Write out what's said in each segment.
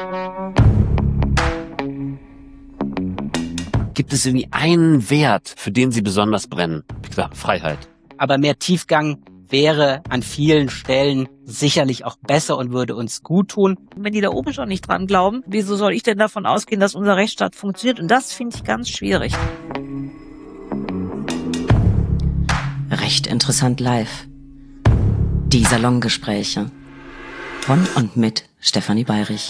Gibt es irgendwie einen Wert, für den Sie besonders brennen? Klar, Freiheit. Aber mehr Tiefgang wäre an vielen Stellen sicherlich auch besser und würde uns gut tun. Wenn die da oben schon nicht dran glauben, wieso soll ich denn davon ausgehen, dass unser Rechtsstaat funktioniert? Und das finde ich ganz schwierig. Recht interessant live. Die Salongespräche. Von und mit Stefanie Bayrich.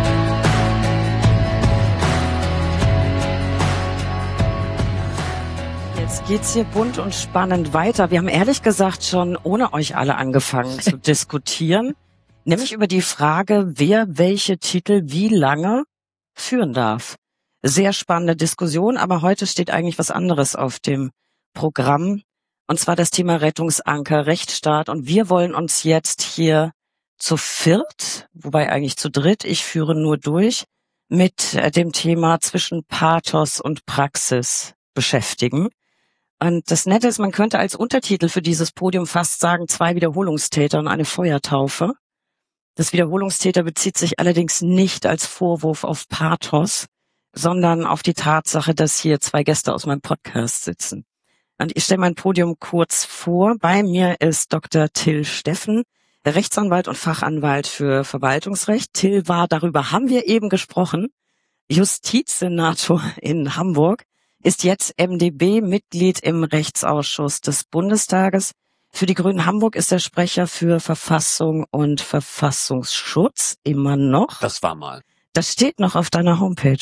Jetzt geht's hier bunt und spannend weiter. Wir haben ehrlich gesagt schon ohne euch alle angefangen zu diskutieren, nämlich über die Frage, wer welche Titel wie lange führen darf. Sehr spannende Diskussion, aber heute steht eigentlich was anderes auf dem Programm, und zwar das Thema Rettungsanker, Rechtsstaat. Und wir wollen uns jetzt hier zu viert, wobei eigentlich zu dritt, ich führe nur durch, mit dem Thema zwischen Pathos und Praxis beschäftigen. Und das Nette ist, man könnte als Untertitel für dieses Podium fast sagen, 2 Wiederholungstäter und eine Feuertaufe. Das Wiederholungstäter bezieht sich allerdings nicht als Vorwurf auf Pathos, sondern auf die Tatsache, dass hier 2 Gäste aus meinem Podcast sitzen. Und ich stelle mein Podium kurz vor. Bei mir ist Dr. Till Steffen, Rechtsanwalt und Fachanwalt für Verwaltungsrecht. Till war, darüber haben wir eben gesprochen, Justizsenator in Hamburg, ist jetzt MdB-Mitglied im Rechtsausschuss des Bundestages. Für die Grünen Hamburg ist er Sprecher für Verfassung und Verfassungsschutz, immer noch. Das war mal. Das steht noch auf deiner Homepage.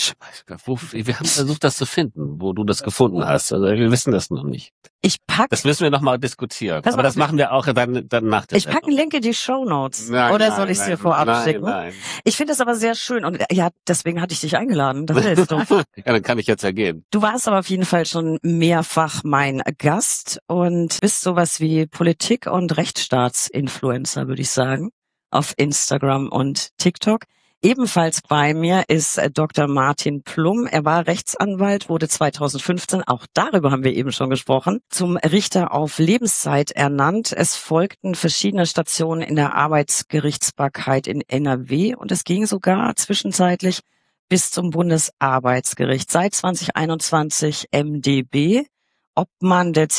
Wir haben versucht, das zu finden, wo du das gefunden hast. Also wir wissen das noch nicht. Das müssen wir noch mal diskutieren. Aber das machen wir auch dann nach der Ich packe einen Link in die Shownotes. Nein, Oder nein, soll ich es dir vorab schicken? Nein. Ich finde das aber sehr schön. Und ja, deswegen hatte ich dich eingeladen. Das hilft doch. Ja, dann kann ich jetzt ja gehen. Du warst aber auf jeden Fall schon mehrfach mein Gast und bist sowas wie Politik- und Rechtsstaatsinfluencer, würde ich sagen, auf Instagram und TikTok. Ebenfalls bei mir ist Dr. Martin Plum. Er war Rechtsanwalt, wurde 2015, auch darüber haben wir eben schon gesprochen, zum Richter auf Lebenszeit ernannt. Es folgten verschiedene Stationen in der Arbeitsgerichtsbarkeit in NRW und es ging sogar zwischenzeitlich bis zum Bundesarbeitsgericht. Seit 2021 MdB, Obmann der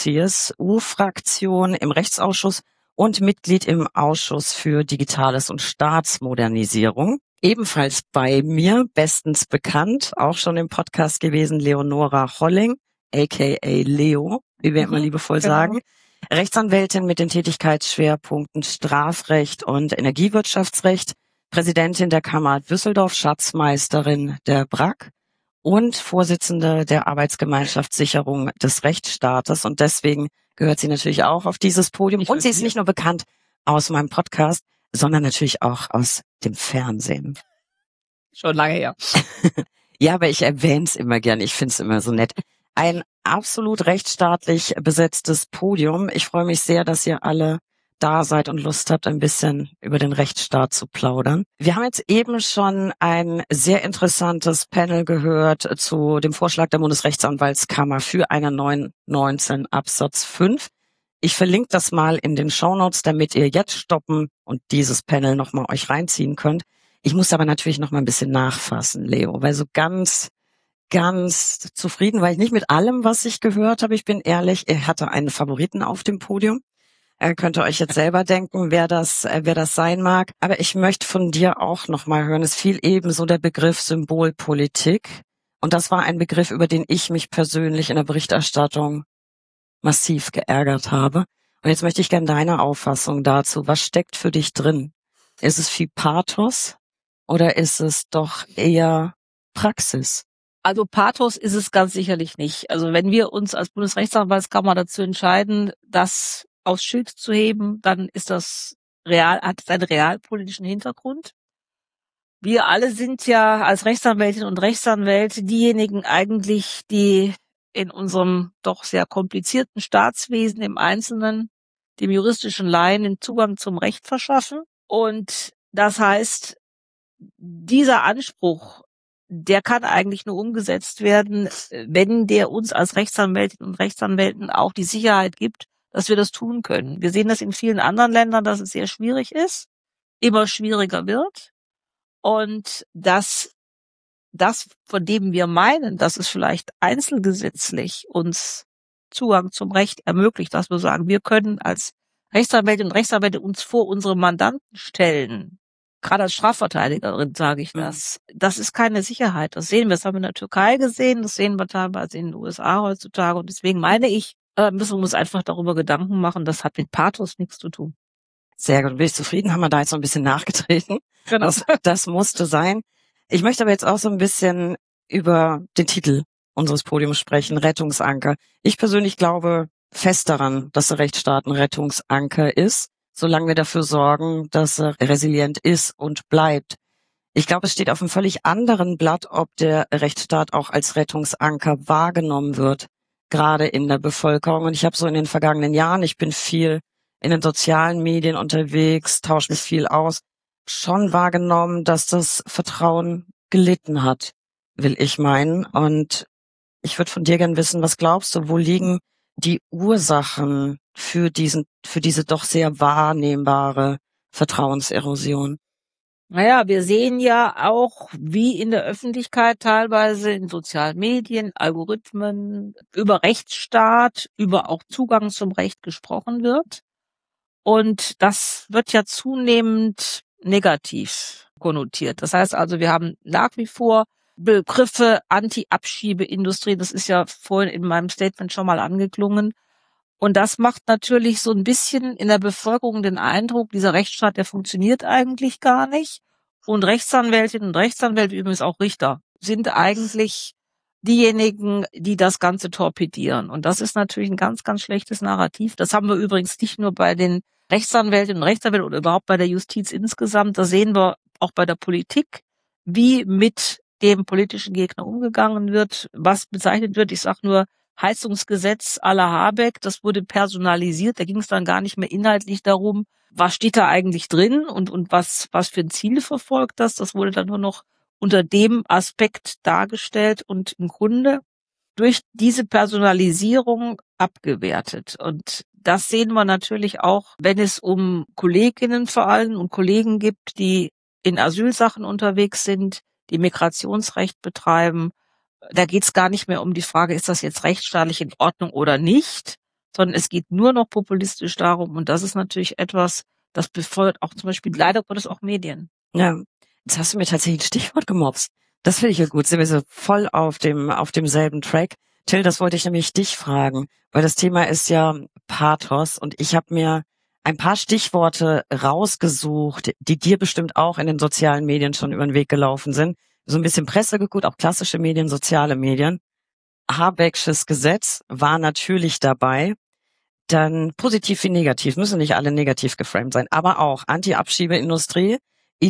CDU-CSU-Fraktion im Rechtsausschuss und Mitglied im Ausschuss für Digitales und Staatsmodernisierung. Ebenfalls bei mir, bestens bekannt, auch schon im Podcast gewesen, Leonora Holling, aka Leo, wie wir immer liebevoll sagen. Rechtsanwältin mit den Tätigkeitsschwerpunkten Strafrecht und Energiewirtschaftsrecht, Präsidentin der Kammer Düsseldorf, Schatzmeisterin der BRAG und Vorsitzende der Arbeitsgemeinschaft Sicherung des Rechtsstaates. Und deswegen gehört sie natürlich auch auf dieses Podium. Und sie ist nicht nur bekannt aus meinem Podcast, sondern natürlich auch aus dem Fernsehen. Schon lange her. Ja, aber ich erwähne es immer gern. Ich finde es immer so nett. Ein absolut rechtsstaatlich besetztes Podium. Ich freue mich sehr, dass ihr alle da seid und Lust habt, ein bisschen über den Rechtsstaat zu plaudern. Wir haben jetzt eben schon ein sehr interessantes Panel gehört zu dem Vorschlag der Bundesrechtsanwaltskammer für eine 919 Absatz 5. Ich verlinke das mal in den Shownotes, damit ihr jetzt stoppen und dieses Panel nochmal euch reinziehen könnt. Ich muss aber natürlich noch mal ein bisschen nachfassen, Leo, weil so ganz zufrieden war ich nicht mit allem, was ich gehört habe. Ich bin ehrlich, ich hatte einen Favoriten auf dem Podium. Könnt ihr euch jetzt selber denken, wer das sein mag. Aber ich möchte von dir auch noch mal hören. Es fiel eben so der Begriff Symbolpolitik. Und das war ein Begriff, über den ich mich persönlich in der Berichterstattung massiv geärgert habe. Und jetzt möchte ich gerne deine Auffassung dazu. Was steckt für dich drin? Ist es viel Pathos oder ist es doch eher Praxis? Also Pathos ist es ganz sicherlich nicht. Also wenn wir uns als Bundesrechtsanwaltskammer dazu entscheiden, das aufs Schild zu heben, dann ist das hat es einen realpolitischen Hintergrund. Wir alle sind ja als Rechtsanwältinnen und Rechtsanwälte diejenigen eigentlich, die in unserem doch sehr komplizierten Staatswesen im Einzelnen dem juristischen Laien den Zugang zum Recht verschaffen. Und das heißt, dieser Anspruch, der kann eigentlich nur umgesetzt werden, wenn der uns als Rechtsanwältinnen und Rechtsanwälten auch die Sicherheit gibt, dass wir das tun können. Wir sehen das in vielen anderen Ländern, dass es sehr schwierig ist, immer schwieriger wird. und dass das, von dem wir meinen, dass es vielleicht einzelgesetzlich uns Zugang zum Recht ermöglicht, dass wir sagen, wir können als Rechtsanwältinnen und Rechtsanwälte uns vor unsere Mandanten stellen. Gerade als Strafverteidigerin sage ich das. Das ist keine Sicherheit. Das sehen wir. Das haben wir in der Türkei gesehen. Das sehen wir teilweise in den USA heutzutage. Und deswegen meine ich, müssen wir uns einfach darüber Gedanken machen. Das hat mit Pathos nichts zu tun. Sehr gut. Bin ich zufrieden? Haben wir da jetzt noch ein bisschen nachgetreten? Genau. Das musste sein. Ich möchte aber jetzt auch so ein bisschen über den Titel unseres Podiums sprechen, Rettungsanker. Ich persönlich glaube fest daran, dass der Rechtsstaat ein Rettungsanker ist, solange wir dafür sorgen, dass er resilient ist und bleibt. Ich glaube, es steht auf einem völlig anderen Blatt, ob der Rechtsstaat auch als Rettungsanker wahrgenommen wird, gerade in der Bevölkerung. Und ich habe so in den vergangenen Jahren, ich bin viel in den sozialen Medien unterwegs, tausche mich viel aus, schon wahrgenommen, dass das Vertrauen gelitten hat, will ich meinen. Und ich würde von dir gern wissen, was glaubst du, wo liegen die Ursachen für diese doch sehr wahrnehmbare Vertrauenserosion? Naja, wir sehen ja auch, wie in der Öffentlichkeit teilweise in sozialen Medien, Algorithmen, über Rechtsstaat, über auch Zugang zum Recht gesprochen wird. Und das wird ja zunehmend negativ konnotiert. Das heißt also, wir haben nach wie vor Begriffe Anti-Abschiebeindustrie. Das ist ja vorhin in meinem Statement schon mal angeklungen. Und das macht natürlich so ein bisschen in der Bevölkerung den Eindruck, dieser Rechtsstaat, der funktioniert eigentlich gar nicht. Und Rechtsanwältinnen und Rechtsanwälte, übrigens auch Richter, sind eigentlich diejenigen, die das Ganze torpedieren. Und das ist natürlich ein ganz, ganz schlechtes Narrativ. Das haben wir übrigens nicht nur bei den Rechtsanwältinnen und Rechtsanwälten oder überhaupt bei der Justiz insgesamt. Das sehen wir auch bei der Politik, wie mit dem politischen Gegner umgegangen wird, was bezeichnet wird. Ich sage nur Heizungsgesetz à la Habeck, das wurde personalisiert. Da ging es dann gar nicht mehr inhaltlich darum, was steht da eigentlich drin und was für ein Ziel verfolgt das. Das wurde dann nur noch unter dem Aspekt dargestellt und im Grunde durch diese Personalisierung abgewertet. Und das sehen wir natürlich auch, wenn es um Kolleginnen vor allem und Kollegen gibt, die in Asylsachen unterwegs sind, die Migrationsrecht betreiben. Da geht es gar nicht mehr um die Frage, ist das jetzt rechtsstaatlich in Ordnung oder nicht, sondern es geht nur noch populistisch darum. Und das ist natürlich etwas, das befeuert auch zum Beispiel leider Gottes auch Medien. Ja, jetzt hast du mir tatsächlich ein Stichwort gemobst. Das finde ich ja gut. Sind wir so voll auf demselben Track. Till, das wollte ich nämlich dich fragen, weil das Thema ist ja Pathos und ich habe mir ein paar Stichworte rausgesucht, die dir bestimmt auch in den sozialen Medien schon über den Weg gelaufen sind. So ein bisschen Presse geguckt, auch klassische Medien, soziale Medien. Habecksches Gesetz war natürlich dabei. Dann positiv wie negativ, müssen nicht alle negativ geframed sein, aber auch Anti-Abschiebeindustrie,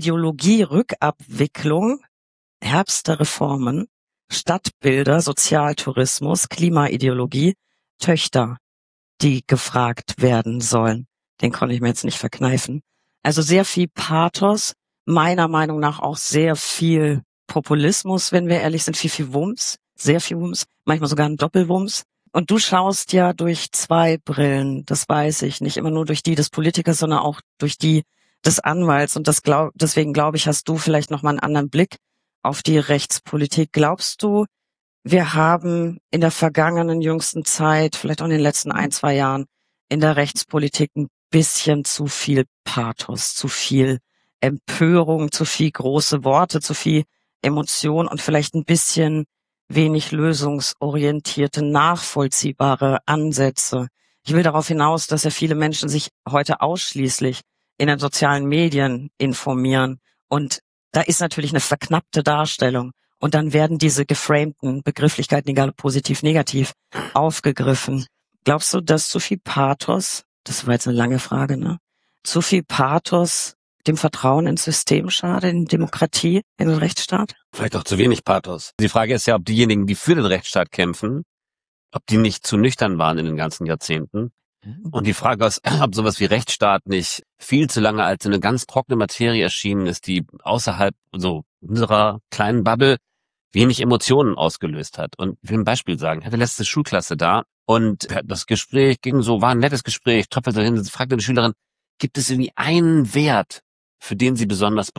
Ideologie-Rückabwicklung, Herbst der Reformen, Stadtbilder, Sozialtourismus, Klimaideologie, Töchter, die gefragt werden sollen. Den konnte ich mir jetzt nicht verkneifen. Also sehr viel Pathos, meiner Meinung nach auch sehr viel Populismus, wenn wir ehrlich sind, viel Wumms, sehr viel Wumms, manchmal sogar ein Doppelwumms. Und du schaust ja durch zwei Brillen, das weiß ich, nicht immer nur durch die des Politikers, sondern auch durch die des Anwalts. Und deswegen glaube ich, hast du vielleicht noch mal einen anderen Blick auf die Rechtspolitik. Glaubst du, wir haben in der vergangenen jüngsten Zeit, vielleicht auch in den letzten 1-2 Jahren, in der Rechtspolitik ein bisschen zu viel Pathos, zu viel Empörung, zu viel große Worte, zu viel Emotion und vielleicht ein bisschen wenig lösungsorientierte, nachvollziehbare Ansätze. Ich will darauf hinaus, dass ja viele Menschen sich heute ausschließlich in den sozialen Medien informieren und da ist natürlich eine verknappte Darstellung und dann werden diese geframten Begrifflichkeiten, egal ob positiv, negativ, aufgegriffen. Glaubst du, dass zu viel Pathos, das war jetzt eine lange Frage, ne? Zu viel Pathos dem Vertrauen ins System schadet, in Demokratie, in den Rechtsstaat? Vielleicht auch zu wenig Pathos. Die Frage ist ja, ob diejenigen, die für den Rechtsstaat kämpfen, ob die nicht zu nüchtern waren in den ganzen Jahrzehnten. Und die Frage ist, ob sowas wie Rechtsstaat nicht viel zu lange als eine ganz trockene Materie erschienen ist, die außerhalb so unserer kleinen Bubble wenig Emotionen ausgelöst hat. Und ich will ein Beispiel sagen. Ich hatte letzte Schulklasse da und das Gespräch ging so, war ein nettes Gespräch, tröpfelte hin, fragte die Schülerin, gibt es irgendwie einen Wert, für den sie besonders brennen?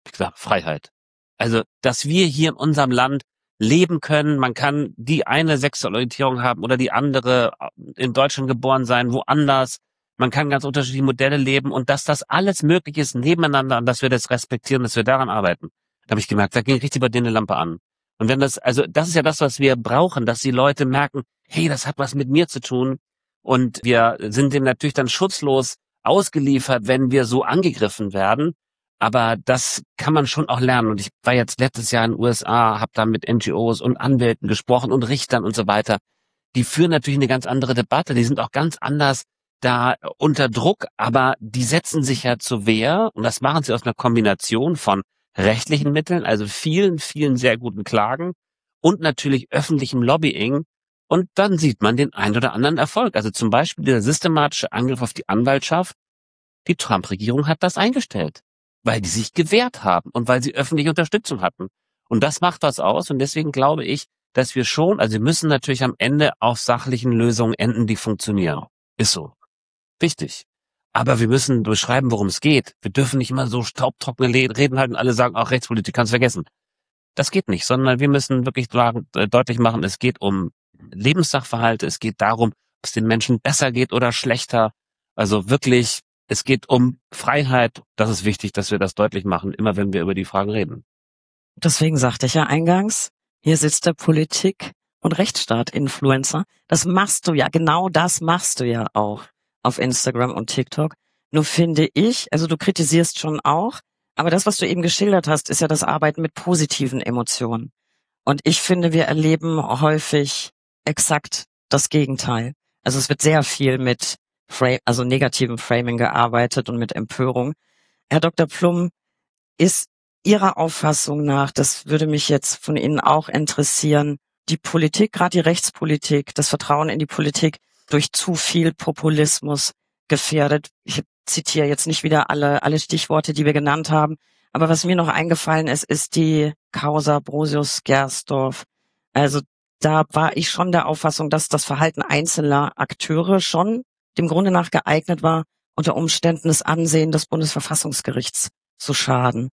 Freiheit. Also, dass wir hier in unserem Land leben können, man kann die eine Sexualorientierung haben oder die andere, in Deutschland geboren sein, woanders, man kann ganz unterschiedliche Modelle leben und dass das alles möglich ist nebeneinander und dass wir das respektieren, dass wir daran arbeiten. Da habe ich gemerkt, da ging richtig bei denen eine Lampe an. Und wenn das ist ja das, was wir brauchen, dass die Leute merken, hey, das hat was mit mir zu tun und wir sind dem natürlich dann schutzlos ausgeliefert, wenn wir so angegriffen werden. Aber das kann man schon auch lernen. Und ich war jetzt letztes Jahr in den USA, habe da mit NGOs und Anwälten gesprochen und Richtern und so weiter. Die führen natürlich eine ganz andere Debatte. Die sind auch ganz anders da unter Druck, aber die setzen sich ja zur Wehr. Und das machen sie aus einer Kombination von rechtlichen Mitteln, also vielen, vielen sehr guten Klagen und natürlich öffentlichem Lobbying. Und dann sieht man den einen oder anderen Erfolg. Also zum Beispiel der systematische Angriff auf die Anwaltschaft. Die Trump-Regierung hat das eingestellt, weil die sich gewehrt haben und weil sie öffentliche Unterstützung hatten. Und das macht was aus. Und deswegen glaube ich, dass wir müssen natürlich am Ende auf sachlichen Lösungen enden, die funktionieren. Ist so. Wichtig. Aber wir müssen beschreiben, worum es geht. Wir dürfen nicht immer so staubtrockene Reden halten und alle sagen, auch Rechtspolitik kannst vergessen. Das geht nicht, sondern wir müssen wirklich deutlich machen, es geht um Lebenssachverhalte, es geht darum, ob es den Menschen besser geht oder schlechter. Also wirklich, es geht um Freiheit. Das ist wichtig, dass wir das deutlich machen, immer wenn wir über die Fragen reden. Deswegen sagte ich ja eingangs, hier sitzt der Politik- und Rechtsstaat-Influencer. Das machst du ja, genau das machst du ja auch auf Instagram und TikTok. Nur finde ich, also du kritisierst schon auch, aber das, was du eben geschildert hast, ist ja das Arbeiten mit positiven Emotionen. Und ich finde, wir erleben häufig exakt das Gegenteil. Also es wird sehr viel mit negativem Framing gearbeitet und mit Empörung. Herr Dr. Plum, ist Ihrer Auffassung nach, das würde mich jetzt von Ihnen auch interessieren, die Politik, gerade die Rechtspolitik, das Vertrauen in die Politik durch zu viel Populismus gefährdet? Ich zitiere jetzt nicht wieder alle Stichworte, die wir genannt haben, aber was mir noch eingefallen ist die Causa Brosius-Gersdorf. Also da war ich schon der Auffassung, dass das Verhalten einzelner Akteure schon dem Grunde nach geeignet war, unter Umständen das Ansehen des Bundesverfassungsgerichts zu schaden.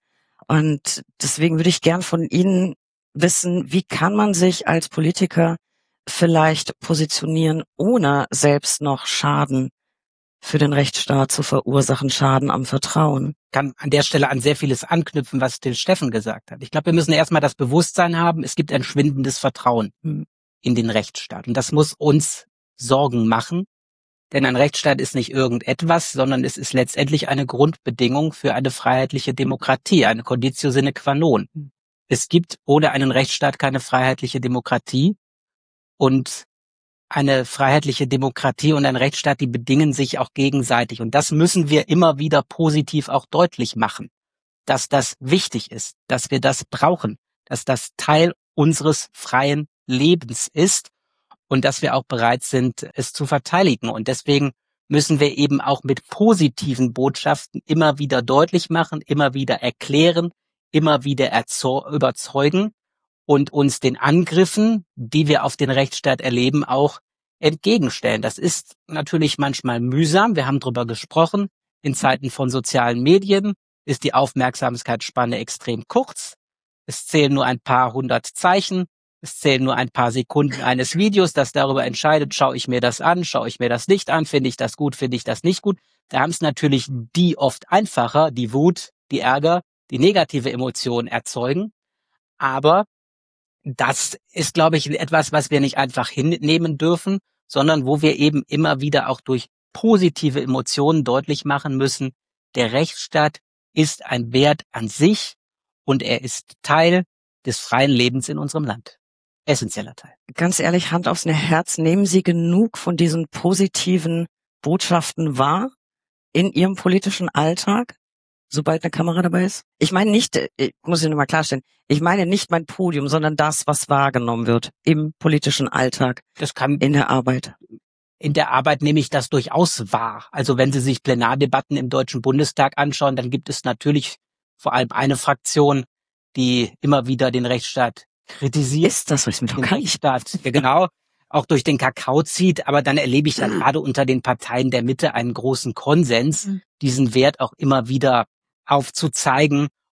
Und deswegen würde ich gern von Ihnen wissen, wie kann man sich als Politiker vielleicht positionieren, ohne selbst noch Schaden für den Rechtsstaat zu verursachen, Schaden am Vertrauen? Kann an der Stelle an sehr vieles anknüpfen, was Till Steffen gesagt hat. Ich glaube, wir müssen erstmal das Bewusstsein haben, es gibt ein schwindendes Vertrauen in den Rechtsstaat. Und das muss uns Sorgen machen, denn ein Rechtsstaat ist nicht irgendetwas, sondern es ist letztendlich eine Grundbedingung für eine freiheitliche Demokratie, eine Conditio sine qua non. Es gibt ohne einen Rechtsstaat keine freiheitliche Demokratie. Und eine freiheitliche Demokratie und ein Rechtsstaat, die bedingen sich auch gegenseitig. Und das müssen wir immer wieder positiv auch deutlich machen, dass das wichtig ist, dass wir das brauchen, dass das Teil unseres freien Lebens ist und dass wir auch bereit sind, es zu verteidigen. Und deswegen müssen wir eben auch mit positiven Botschaften immer wieder deutlich machen, immer wieder erklären, immer wieder überzeugen und uns den Angriffen, die wir auf den Rechtsstaat erleben, auch entgegenstellen. Das ist natürlich manchmal mühsam. Wir haben darüber gesprochen. In Zeiten von sozialen Medien ist die Aufmerksamkeitsspanne extrem kurz. Es zählen nur ein paar 100 Zeichen. Es zählen nur ein paar Sekunden eines Videos, das darüber entscheidet, schaue ich mir das an, schaue ich mir das nicht an, finde ich das gut, finde ich das nicht gut. Da haben es natürlich die oft einfacher, die Wut, die Ärger, die negative Emotionen erzeugen. Aber das ist, glaube ich, etwas, was wir nicht einfach hinnehmen dürfen, sondern wo wir eben immer wieder auch durch positive Emotionen deutlich machen müssen, der Rechtsstaat ist ein Wert an sich und er ist Teil des freien Lebens in unserem Land. Essentieller Teil. Ganz ehrlich, Hand aufs Herz, nehmen Sie genug von diesen positiven Botschaften wahr in Ihrem politischen Alltag, sobald eine Kamera dabei ist? Ich meine nicht, muss ich nochmal klarstellen, ich meine nicht mein Podium, sondern das, was wahrgenommen wird im politischen Alltag, das kann in der Arbeit. In der Arbeit nehme ich das durchaus wahr. Also wenn Sie sich Plenardebatten im Deutschen Bundestag anschauen, dann gibt es natürlich vor allem eine Fraktion, die immer wieder den Rechtsstaat kritisiert. Ist das, was ich mir doch gar nicht. Ja, genau, auch durch den Kakao zieht, aber dann erlebe ich dann gerade unter den Parteien der Mitte einen großen Konsens, diesen Wert auch immer wieder aufzuzeigen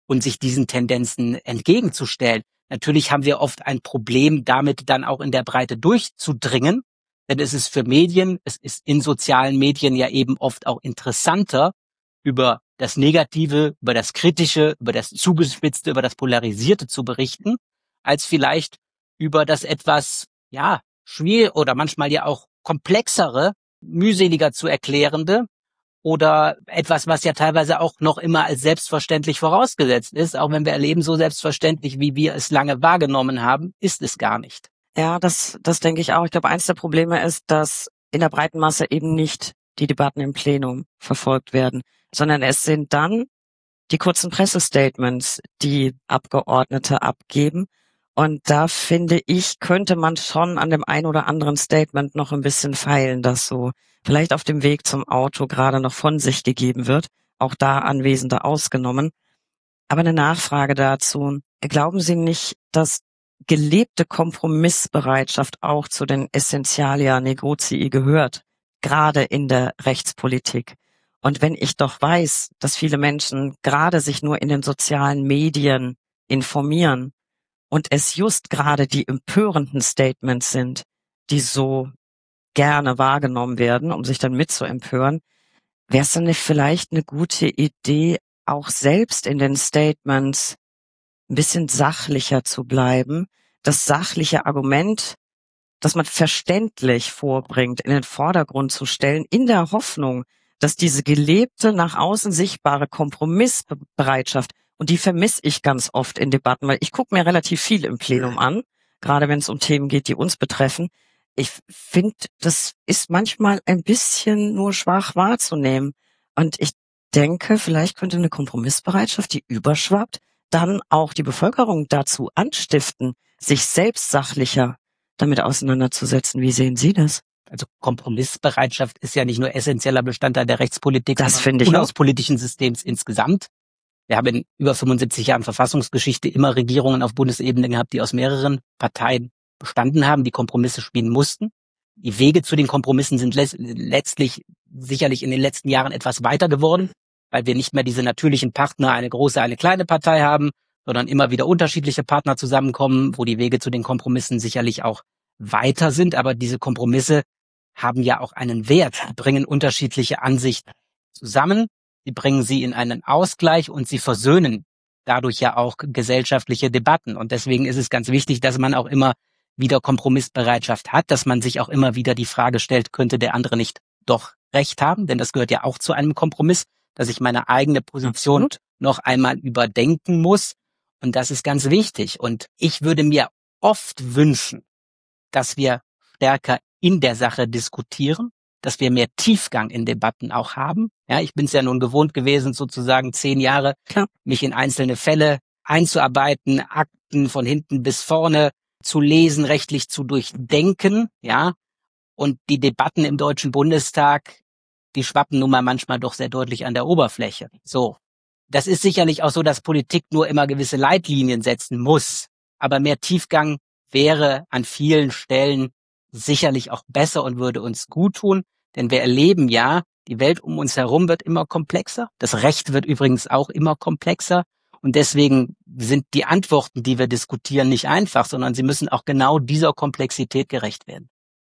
und sich diesen Tendenzen entgegenzustellen. Natürlich haben wir oft ein Problem, damit dann auch in der Breite durchzudringen, denn es ist für Medien, es ist in sozialen Medien ja eben oft auch interessanter, über das Negative, über das Kritische, über das Zugespitzte, über das Polarisierte zu berichten, als vielleicht über das etwas, schwierig oder manchmal ja auch komplexere, mühseliger zu erklärende oder etwas, was ja teilweise auch noch immer als selbstverständlich vorausgesetzt ist, auch wenn wir erleben, so selbstverständlich, wie wir es lange wahrgenommen haben, ist es gar nicht. Ja, das denke ich auch. Ich glaube, eins der Probleme ist, dass in der breiten Masse eben nicht die Debatten im Plenum verfolgt werden, sondern es sind dann die kurzen Pressestatements, die Abgeordnete abgeben. Und da finde ich, könnte man schon an dem ein oder anderen Statement noch ein bisschen feilen, das so vielleicht auf dem Weg zum Auto gerade noch von sich gegeben wird, auch da Anwesende ausgenommen. Aber eine Nachfrage dazu. Glauben Sie nicht, dass gelebte Kompromissbereitschaft auch zu den Essentialia Negotii gehört, gerade in der Rechtspolitik? Und wenn ich doch weiß, dass viele Menschen gerade sich nur in den sozialen Medien informieren und es just gerade die empörenden Statements sind, die so gerne wahrgenommen werden, um sich dann mitzuempören, wäre es dann nicht vielleicht eine gute Idee, auch selbst in den Statements ein bisschen sachlicher zu bleiben, das sachliche Argument, das man verständlich vorbringt, in den Vordergrund zu stellen, in der Hoffnung, dass diese gelebte, nach außen sichtbare Kompromissbereitschaft, und die vermisse ich ganz oft in Debatten, weil ich gucke mir relativ viel im Plenum an, gerade wenn es um Themen geht, die uns betreffen. Ich finde, das ist manchmal ein bisschen nur schwach wahrzunehmen. Und ich denke, vielleicht könnte eine Kompromissbereitschaft, die überschwappt, dann auch die Bevölkerung dazu anstiften, sich selbst sachlicher damit auseinanderzusetzen. Wie sehen Sie das? Also Kompromissbereitschaft ist ja nicht nur essentieller Bestandteil der Rechtspolitik, Das finde ich und auch. des politischen Systems insgesamt. Wir haben in über 75 Jahren Verfassungsgeschichte immer Regierungen auf Bundesebene gehabt, die aus mehreren Parteien bestanden haben, die Kompromisse schmieden mussten. Die Wege zu den Kompromissen sind letztlich sicherlich in den letzten Jahren etwas weiter geworden, weil wir nicht mehr diese natürlichen Partner, eine große, eine kleine Partei haben, sondern immer wieder unterschiedliche Partner zusammenkommen, wo die Wege zu den Kompromissen sicherlich auch weiter sind. Aber diese Kompromisse haben ja auch einen Wert, sie bringen unterschiedliche Ansichten zusammen, sie bringen sie in einen Ausgleich und sie versöhnen dadurch ja auch gesellschaftliche Debatten. Und deswegen ist es ganz wichtig, dass man auch immer wieder Kompromissbereitschaft hat, dass man sich auch immer wieder die Frage stellt, könnte der andere nicht doch recht haben? Denn das gehört ja auch zu einem Kompromiss, dass ich meine eigene Position noch einmal überdenken muss. Und das ist ganz wichtig. Und ich würde mir oft wünschen, dass wir stärker in der Sache diskutieren, dass wir mehr Tiefgang in Debatten auch haben. Ja, ich bin es ja nun gewohnt gewesen, sozusagen 10 Jahre, mich in einzelne Fälle einzuarbeiten, Akten von hinten bis vorne zu lesen, rechtlich zu durchdenken, ja. Und die Debatten im Deutschen Bundestag, die schwappen nun mal manchmal doch sehr deutlich an der Oberfläche. So. Das ist sicherlich auch so, dass Politik nur immer gewisse Leitlinien setzen muss. Aber mehr Tiefgang wäre an vielen Stellen sicherlich auch besser und würde uns gut tun. Denn wir erleben ja, die Welt um uns herum wird immer komplexer. Das Recht wird übrigens auch immer komplexer. Und deswegen sind die Antworten, die wir diskutieren, nicht einfach, sondern sie müssen auch genau dieser Komplexität gerecht werden.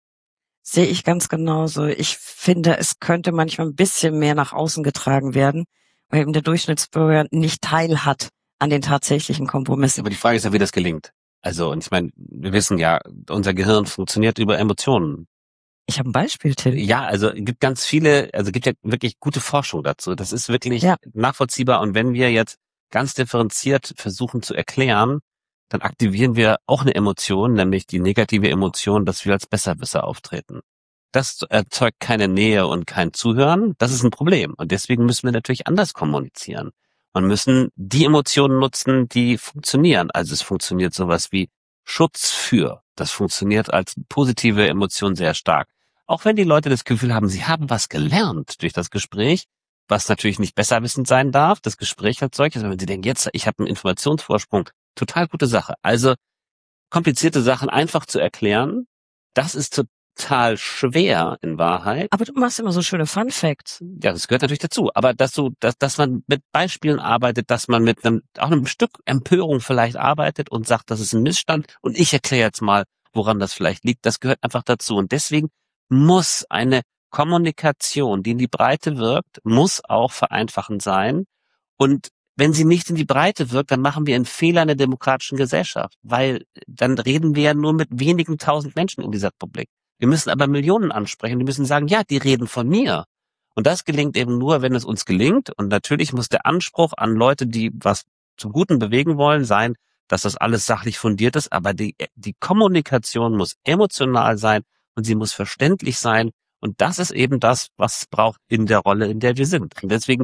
Sehe ich ganz genauso. Ich finde, es könnte manchmal ein bisschen mehr nach außen getragen werden, weil eben der Durchschnittsbürger nicht teil hat an den tatsächlichen Kompromissen. Aber die Frage ist ja, wie das gelingt. Also, und ich meine, wir wissen ja, unser Gehirn funktioniert über Emotionen. Ich habe ein Beispiel, Till. Ja, also gibt ganz viele, also gibt ja wirklich gute Forschung dazu. Das ist wirklich nachvollziehbar. Und wenn wir jetzt ganz differenziert versuchen zu erklären, dann aktivieren wir auch eine Emotion, nämlich die negative Emotion, dass wir als Besserwisser auftreten. Das erzeugt keine Nähe und kein Zuhören. Das ist ein Problem. Und deswegen müssen wir natürlich anders kommunizieren. Und müssen die Emotionen nutzen, die funktionieren. Also es funktioniert sowas wie Schutz für. Das funktioniert als positive Emotion sehr stark. Auch wenn die Leute das Gefühl haben, sie haben was gelernt durch das Gespräch, was natürlich nicht besserwissend sein darf, das Gespräch als solches, wenn sie denken, jetzt, ich habe einen Informationsvorsprung, total gute Sache. Also komplizierte Sachen einfach zu erklären, das ist total schwer in Wahrheit. Aber du machst immer so schöne Fun Facts. Ja, das gehört natürlich dazu. Aber dass man mit Beispielen arbeitet, dass man mit einem Stück Empörung vielleicht arbeitet und sagt, das ist ein Missstand und ich erkläre jetzt mal, woran das vielleicht liegt, das gehört einfach dazu. Und deswegen muss eine Kommunikation, die in die Breite wirkt, muss auch vereinfachend sein. Und wenn sie nicht in die Breite wirkt, dann machen wir einen Fehler in der demokratischen Gesellschaft, weil dann reden wir ja nur mit wenigen tausend Menschen in dieser Republik. Wir müssen aber Millionen ansprechen. Die müssen sagen, ja, die reden von mir. Und das gelingt eben nur, wenn es uns gelingt. Und natürlich muss der Anspruch an Leute, die was zum Guten bewegen wollen, sein, dass das alles sachlich fundiert ist. Aber die Kommunikation muss emotional sein und sie muss verständlich sein. Und das ist eben das, was es braucht in der Rolle, in der wir sind. Und deswegen,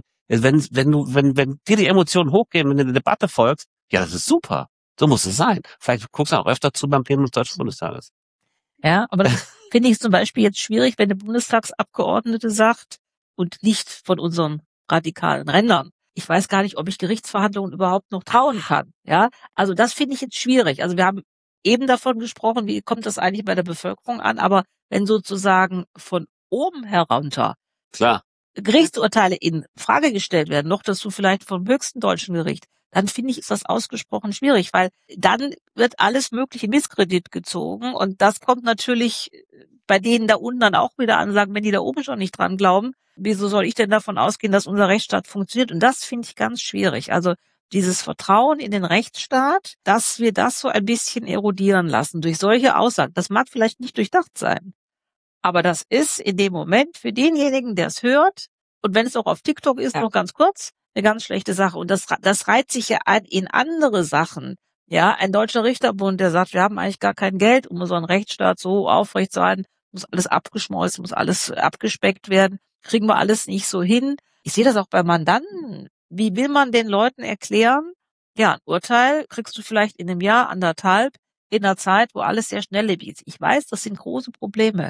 wenn dir die Emotionen hochgehen, wenn du eine Debatte folgst, ja, das ist super. So muss es sein. Vielleicht guckst du auch öfter zu beim Plenum des Deutschen Bundestages. Ja, aber das finde ich zum Beispiel jetzt schwierig, wenn eine Bundestagsabgeordnete sagt und nicht von unseren radikalen Rändern. Ich weiß gar nicht, ob ich Gerichtsverhandlungen überhaupt noch trauen kann. Ja, also das finde ich jetzt schwierig. Also wir haben eben davon gesprochen, wie kommt das eigentlich bei der Bevölkerung an? Aber wenn sozusagen von oben herunter Klar. Gerichtsurteile in Frage gestellt werden, noch dazu vielleicht vom höchsten deutschen Gericht, dann finde ich, ist das ausgesprochen schwierig, weil dann wird alles mögliche Misskredit gezogen und das kommt natürlich bei denen da unten dann auch wieder an, sagen, wenn die da oben schon nicht dran glauben, wieso soll ich denn davon ausgehen, dass unser Rechtsstaat funktioniert? Und das finde ich ganz schwierig. Also dieses Vertrauen in den Rechtsstaat, dass wir das so ein bisschen erodieren lassen durch solche Aussagen. Das mag vielleicht nicht durchdacht sein, aber das ist in dem Moment für denjenigen, der es hört, und wenn es auch auf TikTok ist, noch ganz kurz, eine ganz schlechte Sache. Und das reiht sich ja ein in andere Sachen. Ja, ein deutscher Richterbund, der sagt, wir haben eigentlich gar kein Geld, um unseren Rechtsstaat so aufrechtzuerhalten, muss alles abgeschmolzen, muss alles abgespeckt werden, kriegen wir alles nicht so hin. Ich sehe das auch bei Mandanten. Wie will man den Leuten erklären, ja, ein Urteil kriegst du vielleicht in einem Jahr, anderthalb, in einer Zeit, wo alles sehr schnelllebig ist. Ich weiß, das sind große Probleme.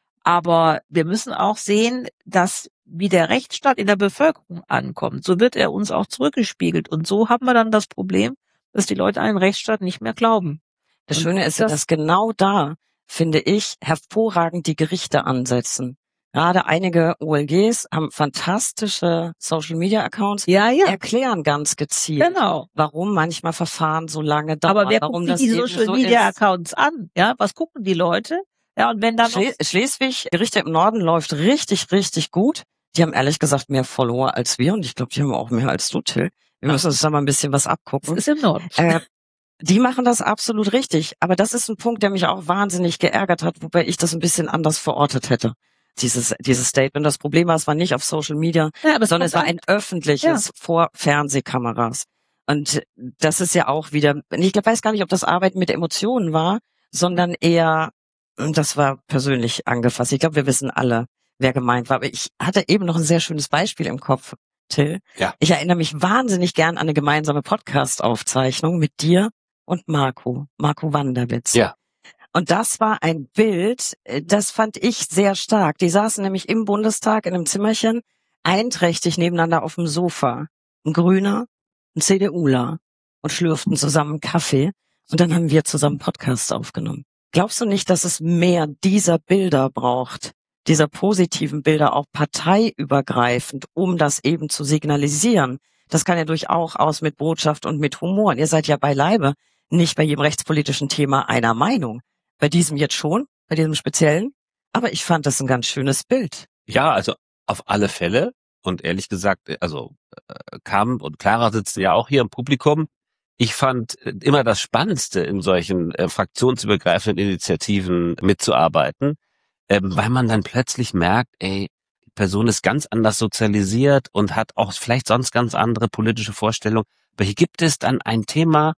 Aber wir müssen auch sehen, dass wie der Rechtsstaat in der Bevölkerung ankommt, so wird er uns auch zurückgespiegelt. Und so haben wir dann das Problem, dass die Leute an den Rechtsstaat nicht mehr glauben. Das Schöne ist ja, dass genau da, finde ich, hervorragend die Gerichte ansetzen. Gerade einige OLGs haben fantastische Social-Media-Accounts, erklären ganz gezielt, warum manchmal Verfahren so lange dauern. Aber wer guckt sich die Social-Media-Accounts an? Ja, was gucken die Leute? Ja, und wenn dann Schleswig, Gerichte im Norden läuft richtig, richtig gut. Die haben ehrlich gesagt mehr Follower als wir und ich glaube, die haben auch mehr als du, Till. Wir müssen uns da mal ein bisschen was abgucken. Das ist im Norden. Die machen das absolut richtig. Aber das ist ein Punkt, der mich auch wahnsinnig geärgert hat, wobei ich das ein bisschen anders verortet hätte. Dieses Statement. Das Problem war, es war nicht auf Social Media, sondern es war ein öffentliches vor Fernsehkameras. Und das ist ja auch wieder, ich weiß gar nicht, ob das Arbeiten mit Emotionen war, sondern eher, das war persönlich angefasst. Ich glaube, wir wissen alle, wer gemeint war. Aber ich hatte eben noch ein sehr schönes Beispiel im Kopf, Till. Ja. Ich erinnere mich wahnsinnig gern an eine gemeinsame Podcast-Aufzeichnung mit dir und Marco Wanderwitz. Ja. Und das war ein Bild, das fand ich sehr stark. Die saßen nämlich im Bundestag in einem Zimmerchen, einträchtig nebeneinander auf dem Sofa. Ein Grüner, ein CDUler und schlürften zusammen Kaffee. Und dann haben wir zusammen Podcasts aufgenommen. Glaubst du nicht, dass es mehr dieser Bilder braucht? Dieser positiven Bilder, auch parteiübergreifend, um das eben zu signalisieren. Das kann ja durchaus mit Botschaft und mit Humor. Und ihr seid ja beileibe nicht bei jedem rechtspolitischen Thema einer Meinung. Bei diesem jetzt schon, bei diesem speziellen. Aber ich fand das ein ganz schönes Bild. Ja, also auf alle Fälle. Und ehrlich gesagt, also Kam und Clara sitzen ja auch hier im Publikum. Ich fand immer das Spannendste in solchen fraktionsübergreifenden Initiativen mitzuarbeiten, weil man dann plötzlich merkt, die Person ist ganz anders sozialisiert und hat auch vielleicht sonst ganz andere politische Vorstellungen. Aber hier gibt es dann ein Thema,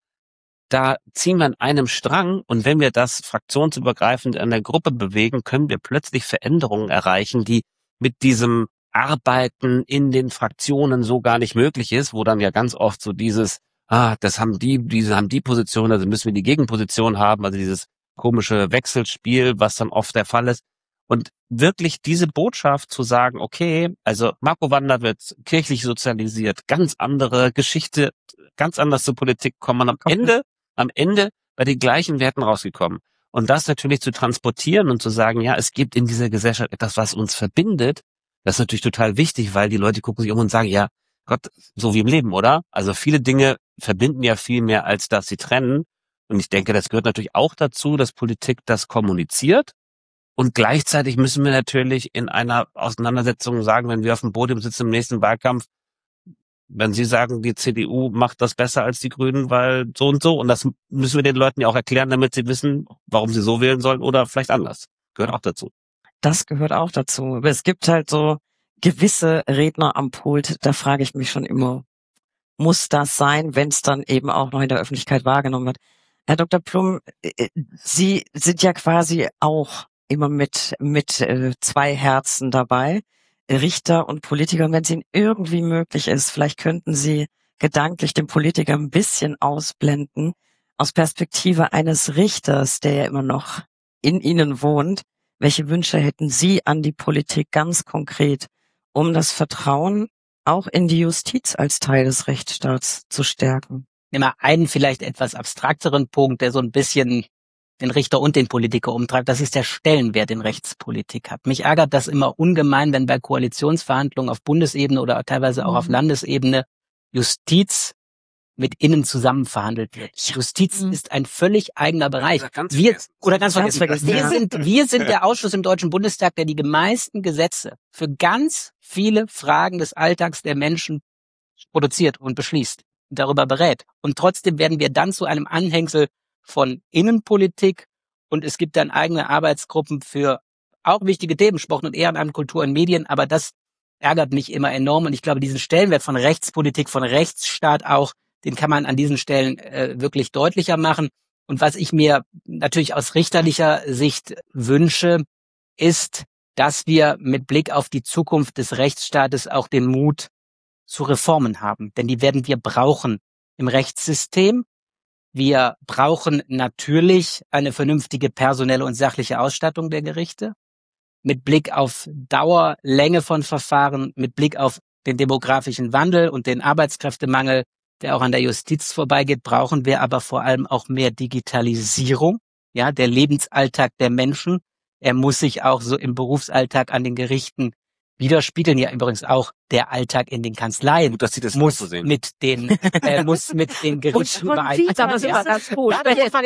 da ziehen wir an einem Strang und wenn wir das fraktionsübergreifend in der Gruppe bewegen, können wir plötzlich Veränderungen erreichen, die mit diesem Arbeiten in den Fraktionen so gar nicht möglich ist, wo dann ja ganz oft so dieses, das haben diese haben die Position, also müssen wir die Gegenposition haben, also dieses komische Wechselspiel, was dann oft der Fall ist. Und wirklich diese Botschaft zu sagen, okay, also Marco Wanderwitz, kirchlich sozialisiert, ganz andere Geschichte, ganz anders zur Politik kommen, am Ende bei den gleichen Werten rausgekommen. Und das natürlich zu transportieren und zu sagen, ja, es gibt in dieser Gesellschaft etwas, was uns verbindet, das ist natürlich total wichtig, weil die Leute gucken sich um und sagen, ja, Gott, so wie im Leben, oder? Also viele Dinge verbinden ja viel mehr, als dass sie trennen. Und ich denke, das gehört natürlich auch dazu, dass Politik das kommuniziert. Und gleichzeitig müssen wir natürlich in einer Auseinandersetzung sagen, wenn wir auf dem Podium sitzen im nächsten Wahlkampf, wenn Sie sagen, die CDU macht das besser als die Grünen, weil so und so. Und das müssen wir den Leuten ja auch erklären, damit sie wissen, warum sie so wählen sollen oder vielleicht anders. Gehört auch dazu. Das gehört auch dazu. Aber es gibt halt so gewisse Redner am Pult, da frage ich mich schon immer, muss das sein, wenn es dann eben auch noch in der Öffentlichkeit wahrgenommen wird? Herr Dr. Plum, Sie sind ja quasi auch immer mit zwei Herzen dabei, Richter und Politiker. Und wenn es Ihnen irgendwie möglich ist, vielleicht könnten Sie gedanklich den Politiker ein bisschen ausblenden, aus Perspektive eines Richters, der ja immer noch in Ihnen wohnt. Welche Wünsche hätten Sie an die Politik ganz konkret, um das Vertrauen auch in die Justiz als Teil des Rechtsstaats zu stärken? Nimm mal einen vielleicht etwas abstrakteren Punkt, der so ein bisschen den Richter und den Politiker umtreibt. Das ist der Stellenwert, den Rechtspolitik hat. Mich ärgert das immer ungemein, wenn bei Koalitionsverhandlungen auf Bundesebene oder teilweise auch auf Landesebene Justiz mit innen zusammen verhandelt wird. Justiz ist ein völlig eigener Bereich. Wir sind der Ausschuss im Deutschen Bundestag, der die meisten Gesetze für ganz viele Fragen des Alltags der Menschen produziert und beschließt, darüber berät. Und trotzdem werden wir dann zu einem Anhängsel von Innenpolitik und es gibt dann eigene Arbeitsgruppen für auch wichtige Themen, Sport und Ehrenamt, Kultur und Medien, aber das ärgert mich immer enorm und ich glaube, diesen Stellenwert von Rechtspolitik, von Rechtsstaat auch, den kann man an diesen Stellen wirklich deutlicher machen. Und was ich mir natürlich aus richterlicher Sicht wünsche, ist, dass wir mit Blick auf die Zukunft des Rechtsstaates auch den Mut zu Reformen haben. Denn die werden wir brauchen im Rechtssystem. Wir brauchen natürlich eine vernünftige personelle und sachliche Ausstattung der Gerichte. Mit Blick auf Dauer, Länge von Verfahren, mit Blick auf den demografischen Wandel und den Arbeitskräftemangel, der auch an der Justiz vorbeigeht, brauchen wir aber vor allem auch mehr Digitalisierung, ja, der Lebensalltag der Menschen. Er muss sich auch so im Berufsalltag an den Gerichten widerspiegeln. Ja, übrigens auch der Alltag in den Kanzleien. Gut, dass Sie das muss so sehen. mit den Gerichten übereinstimmen. Das ist immer ganz gut.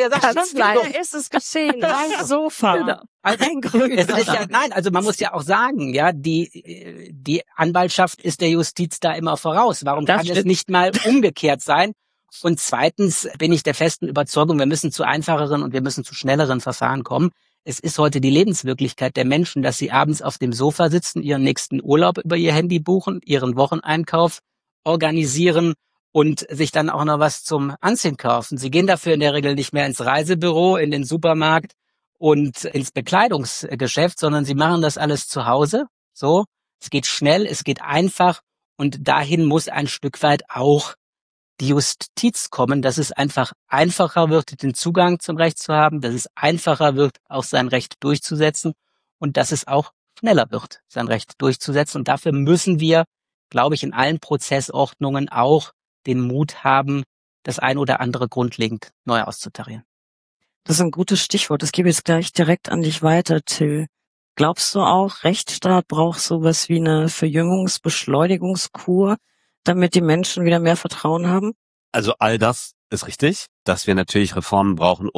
Ist es geschehen? Ein Sofa. Genau. Ein Grün. Also man muss ja auch sagen, ja, die Anwaltschaft ist der Justiz da immer voraus. Warum kann es nicht mal umgekehrt sein? Und zweitens bin ich der festen Überzeugung, wir müssen zu einfacheren und wir müssen zu schnelleren Verfahren kommen. Es ist heute die Lebenswirklichkeit der Menschen, dass sie abends auf dem Sofa sitzen, ihren nächsten Urlaub über ihr Handy buchen, ihren Wocheneinkauf organisieren und sich dann auch noch was zum Anziehen kaufen. Sie gehen dafür in der Regel nicht mehr ins Reisebüro, in den Supermarkt und ins Bekleidungsgeschäft, sondern sie machen das alles zu Hause. So, es geht schnell, es geht einfach und dahin muss ein Stück weit auch die Justiz kommen, dass es einfach einfacher wird, den Zugang zum Recht zu haben, dass es einfacher wird, auch sein Recht durchzusetzen und dass es auch schneller wird, sein Recht durchzusetzen. Und dafür müssen wir, glaube ich, in allen Prozessordnungen auch den Mut haben, das ein oder andere grundlegend neu auszutarieren. Das ist ein gutes Stichwort. Das gebe ich jetzt gleich direkt an dich weiter, Till. Glaubst du auch, Rechtsstaat braucht sowas wie eine Verjüngungsbeschleunigungskur, damit die Menschen wieder mehr Vertrauen haben? Also all das ist richtig, dass wir natürlich Reformen brauchen,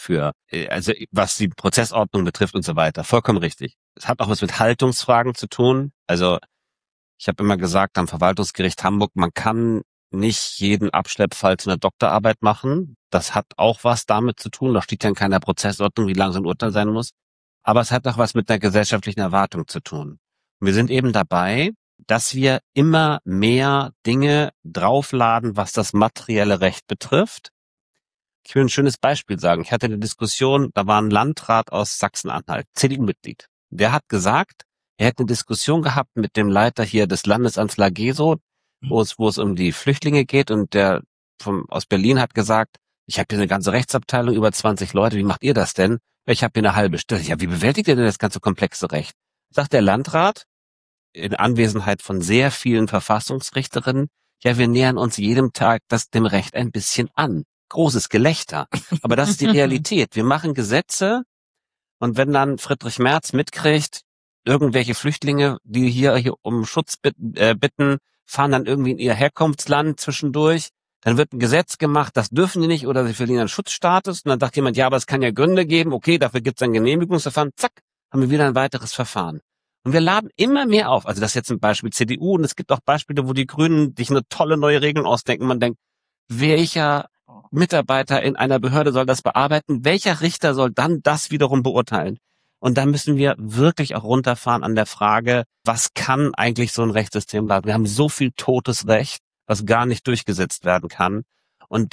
also was die Prozessordnung betrifft und so weiter. Vollkommen richtig. Es hat auch was mit Haltungsfragen zu tun. Also ich habe immer gesagt, am Verwaltungsgericht Hamburg, man kann nicht jeden Abschleppfall zu einer Doktorarbeit machen. Das hat auch was damit zu tun. Da steht ja in keiner Prozessordnung, wie lang so ein Urteil sein muss. Aber es hat auch was mit einer gesellschaftlichen Erwartung zu tun. Und wir sind eben dabei, dass wir immer mehr Dinge draufladen, was das materielle Recht betrifft. Ich will ein schönes Beispiel sagen. Ich hatte eine Diskussion, da war ein Landrat aus Sachsen-Anhalt, CDU-Mitglied. Der hat gesagt, er hätte eine Diskussion gehabt mit dem Leiter hier des Landesamts Lageso, wo es um die Flüchtlinge geht, und der aus Berlin hat gesagt, ich habe hier eine ganze Rechtsabteilung, über 20 Leute, wie macht ihr das denn? Ich habe hier eine halbe Stelle. Ja, wie bewältigt ihr denn das ganze komplexe Recht? Sagt der Landrat, in Anwesenheit von sehr vielen Verfassungsrichterinnen, ja, wir nähern uns jedem Tag dem Recht ein bisschen an. großes Gelächter. Aber das ist die Realität. Wir machen Gesetze und wenn dann Friedrich Merz mitkriegt, irgendwelche Flüchtlinge, die hier um Schutz bitten, fahren dann irgendwie in ihr Herkunftsland zwischendurch, dann wird ein Gesetz gemacht, das dürfen die nicht oder sie verlieren einen Schutzstatus und dann sagt jemand, ja, aber es kann ja Gründe geben, okay, dafür gibt es ein Genehmigungsverfahren, zack, haben wir wieder ein weiteres Verfahren. Und wir laden immer mehr auf. Also das ist jetzt ein Beispiel CDU und es gibt auch Beispiele, wo die Grünen sich eine tolle neue Regeln ausdenken. Man denkt, welcher Mitarbeiter in einer Behörde soll das bearbeiten? Welcher Richter soll dann das wiederum beurteilen? Und da müssen wir wirklich auch runterfahren an der Frage, was kann eigentlich so ein Rechtssystem leisten? Wir haben so viel totes Recht, was gar nicht durchgesetzt werden kann. Und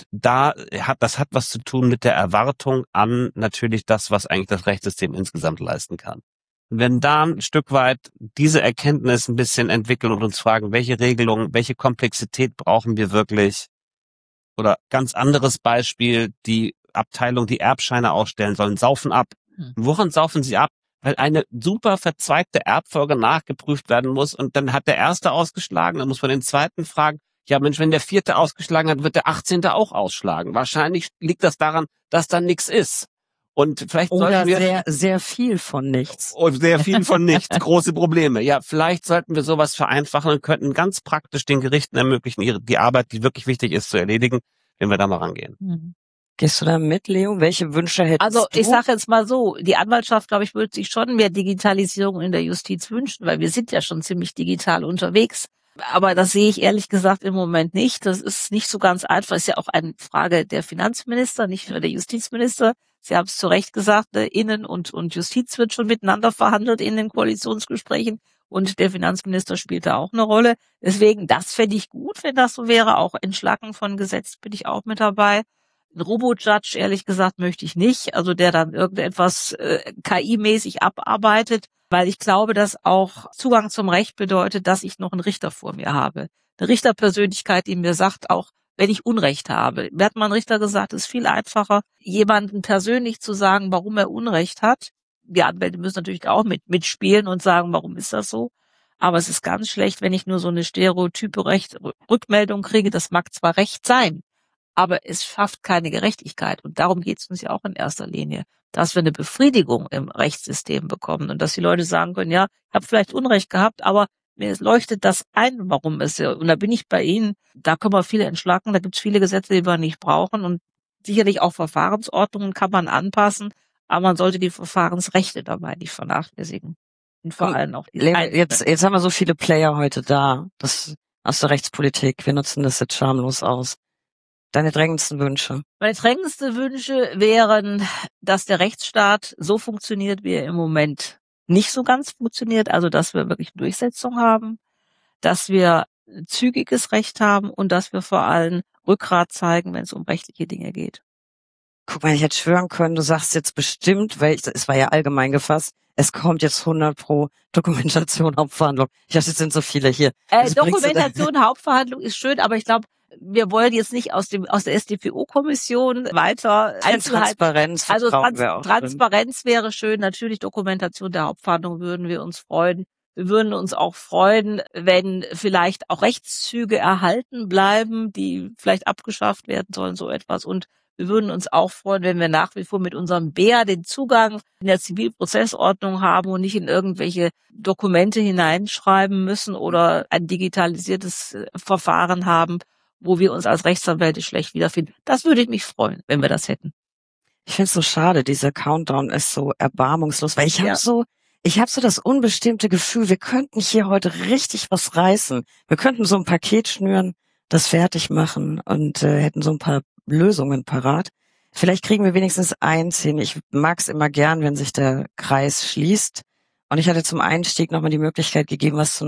das hat was zu tun mit der Erwartung an natürlich das, was eigentlich das Rechtssystem insgesamt leisten kann. Und wenn da ein Stück weit diese Erkenntnis ein bisschen entwickeln und uns fragen, welche Regelungen, welche Komplexität brauchen wir wirklich? Oder ganz anderes Beispiel, die Abteilung, die Erbscheine ausstellen sollen, saufen ab. Woran saufen sie ab? Weil eine super verzweigte Erbfolge nachgeprüft werden muss und dann hat der Erste ausgeschlagen, dann muss man den Zweiten fragen, ja Mensch, wenn der Vierte ausgeschlagen hat, wird der 18. auch ausschlagen. Wahrscheinlich liegt das daran, dass da nichts ist. Und vielleicht oder sollten wir sehr, sehr viel von nichts. Sehr viel von nichts, große Probleme. Ja, vielleicht sollten wir sowas vereinfachen und könnten ganz praktisch den Gerichten ermöglichen, die Arbeit, die wirklich wichtig ist, zu erledigen, wenn wir da mal rangehen. Gehst du da mit, Leo? Welche Wünsche hättest du? Also ich sage jetzt mal so, die Anwaltschaft, glaube ich, würde sich schon mehr Digitalisierung in der Justiz wünschen, weil wir sind ja schon ziemlich digital unterwegs. Aber das sehe ich ehrlich gesagt im Moment nicht. Das ist nicht so ganz einfach. Das ist ja auch eine Frage der Finanzminister, nicht nur der Justizminister. Sie haben es zu Recht gesagt, Innen- und Justiz wird schon miteinander verhandelt in den Koalitionsgesprächen und der Finanzminister spielt da auch eine Rolle. Deswegen, das fände ich gut, wenn das so wäre. Auch Entschlacken von Gesetz bin ich auch mit dabei. Ein Robo-Judge, ehrlich gesagt, möchte ich nicht. Also der dann irgendetwas KI-mäßig abarbeitet, weil ich glaube, dass auch Zugang zum Recht bedeutet, dass ich noch einen Richter vor mir habe. Eine Richterpersönlichkeit, die mir sagt, auch wenn ich Unrecht habe. Mir hat mal ein Richter gesagt, es ist viel einfacher, jemanden persönlich zu sagen, warum er Unrecht hat. Die Anwälte müssen natürlich auch mitspielen und sagen, warum ist das so. Aber es ist ganz schlecht, wenn ich nur so eine stereotype Rückmeldung kriege. Das mag zwar Recht sein, aber es schafft keine Gerechtigkeit. Und darum geht es uns ja auch in erster Linie, dass wir eine Befriedigung im Rechtssystem bekommen und dass die Leute sagen können, ja, ich habe vielleicht Unrecht gehabt, aber mir leuchtet das ein, warum es ja. Und da bin ich bei Ihnen, da können wir viele entschlacken, da gibt es viele Gesetze, die wir nicht brauchen und sicherlich auch Verfahrensordnungen kann man anpassen, aber man sollte die Verfahrensrechte dabei nicht vernachlässigen. Und vor allem auch die jetzt haben wir so viele Player heute da, das aus der Rechtspolitik, wir nutzen das jetzt schamlos aus. Deine drängendsten Wünsche? Meine drängendsten Wünsche wären, dass der Rechtsstaat so funktioniert, wie er im Moment nicht so ganz funktioniert, also dass wir wirklich Durchsetzung haben, dass wir zügiges Recht haben und dass wir vor allem Rückgrat zeigen, wenn es um rechtliche Dinge geht. Guck mal, ich hätte schwören können, du sagst jetzt bestimmt, weil es war ja allgemein gefasst, es kommt jetzt 100% Dokumentation, Hauptverhandlung. Ich dachte, es sind so viele hier. Dokumentation, Hauptverhandlung ist schön, aber ich glaube, wir wollen jetzt nicht aus der StPO-Kommission weiter Transparenz. Also Transparenz wäre schön. Natürlich Dokumentation der Hauptverhandlung würden wir uns freuen. Wir würden uns auch freuen, wenn vielleicht auch Rechtszüge erhalten bleiben, die vielleicht abgeschafft werden sollen, so etwas. Und wir würden uns auch freuen, wenn wir nach wie vor mit unserem BEA den Zugang in der Zivilprozessordnung haben und nicht in irgendwelche Dokumente hineinschreiben müssen oder ein digitalisiertes Verfahren haben, wo wir uns als Rechtsanwälte schlecht wiederfinden. Das würde ich mich freuen, wenn wir das hätten. Ich finde es so schade, dieser Countdown ist so erbarmungslos, weil ich habe so das unbestimmte Gefühl, wir könnten hier heute richtig was reißen. Wir könnten so ein Paket schnüren, das fertig machen und hätten so ein paar Lösungen parat. Vielleicht kriegen wir wenigstens eins hin. Ich mag es immer gern, wenn sich der Kreis schließt. Und ich hatte zum Einstieg nochmal die Möglichkeit gegeben, was zu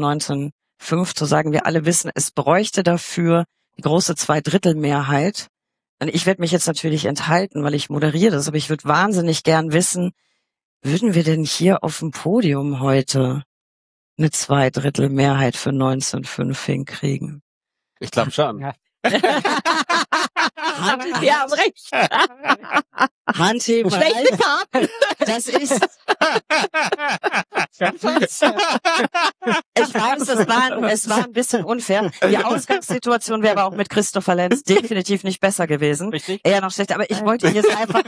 1905 zu sagen. Wir alle wissen, es bräuchte dafür die große Zweidrittelmehrheit. Und ich werde mich jetzt natürlich enthalten, weil ich moderiere das, aber ich würde wahnsinnig gern wissen, würden wir denn hier auf dem Podium heute eine Zweidrittelmehrheit für 1905 hinkriegen? Ich glaube schon. Ja. Wir haben recht. Handheben. Schlechte Karten. Das ist. Ich weiß, es war ein bisschen unfair. Die Ausgangssituation wäre auch mit Christopher Lenz definitiv nicht besser gewesen. Richtig? Eher noch schlechter. Aber ich wollte jetzt einfach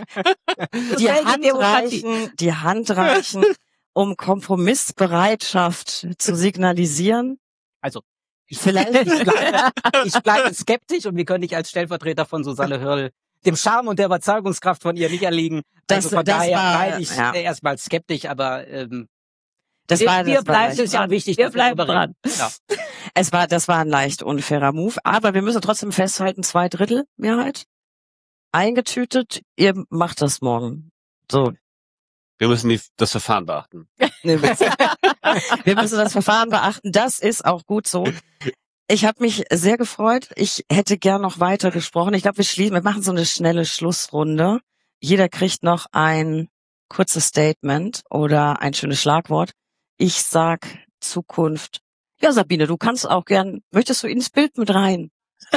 die Hand reichen, um Kompromissbereitschaft zu signalisieren. Also, Vielleicht. ich bleibe skeptisch und wir können nicht als Stellvertreter von Susanne Hörl dem Charme und der Überzeugungskraft von ihr nicht erliegen. Also von daher bleibe ich erstmal skeptisch, aber wir bleiben, ist ja wichtig. Wir bleiben dran. Ja. Das war ein leicht unfairer Move, aber wir müssen trotzdem festhalten, 2/3 Mehrheit eingetütet. Ihr macht das morgen. So. Wir müssen das Verfahren beachten. Wir müssen das Verfahren beachten. Das ist auch gut so. Ich habe mich sehr gefreut. Ich hätte gern noch weiter gesprochen. Ich glaube, wir machen so eine schnelle Schlussrunde. Jeder kriegt noch ein kurzes Statement oder ein schönes Schlagwort. Ich sag Zukunft. Ja, Sabine, du kannst auch gern. Möchtest du ins Bild mit rein?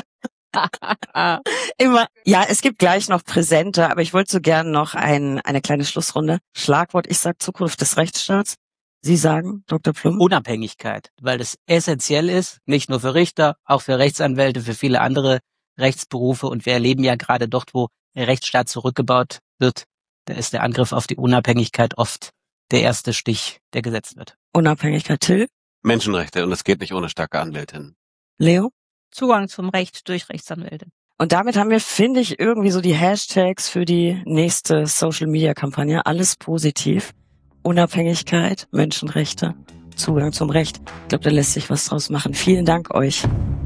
Immer. Ja, es gibt gleich noch Präsente, aber ich wollte so gern noch eine kleine Schlussrunde. Schlagwort, ich sag Zukunft des Rechtsstaats. Sie sagen, Dr. Plum? Unabhängigkeit, weil das essentiell ist, nicht nur für Richter, auch für Rechtsanwälte, für viele andere Rechtsberufe. Und wir erleben ja gerade dort, wo der Rechtsstaat zurückgebaut wird, da ist der Angriff auf die Unabhängigkeit oft der erste Stich, der gesetzt wird. Unabhängigkeit, Till? Menschenrechte, und das geht nicht ohne starke Anwältin. Leo? Zugang zum Recht durch Rechtsanwälte. Und damit haben wir, finde ich, irgendwie so die Hashtags für die nächste Social-Media-Kampagne. Alles positiv. Unabhängigkeit, Menschenrechte, Zugang zum Recht. Ich glaube, da lässt sich was draus machen. Vielen Dank euch.